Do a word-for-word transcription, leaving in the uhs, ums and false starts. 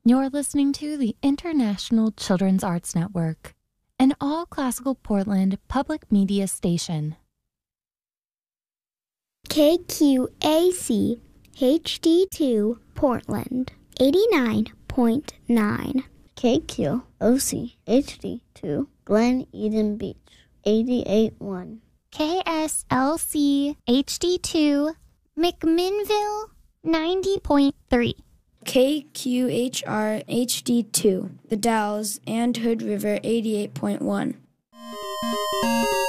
You're listening to the International Children's Arts Network, an all-classical Portland public media station. K Q A C H D two Portland, eighty-nine point nine. K Q O C H D two Glen Eden Beach, eighty-eight point one. K S L C H D two McMinnville, ninety point three. K Q H R H D two The Dalles and Hood River, eighty-eight point one.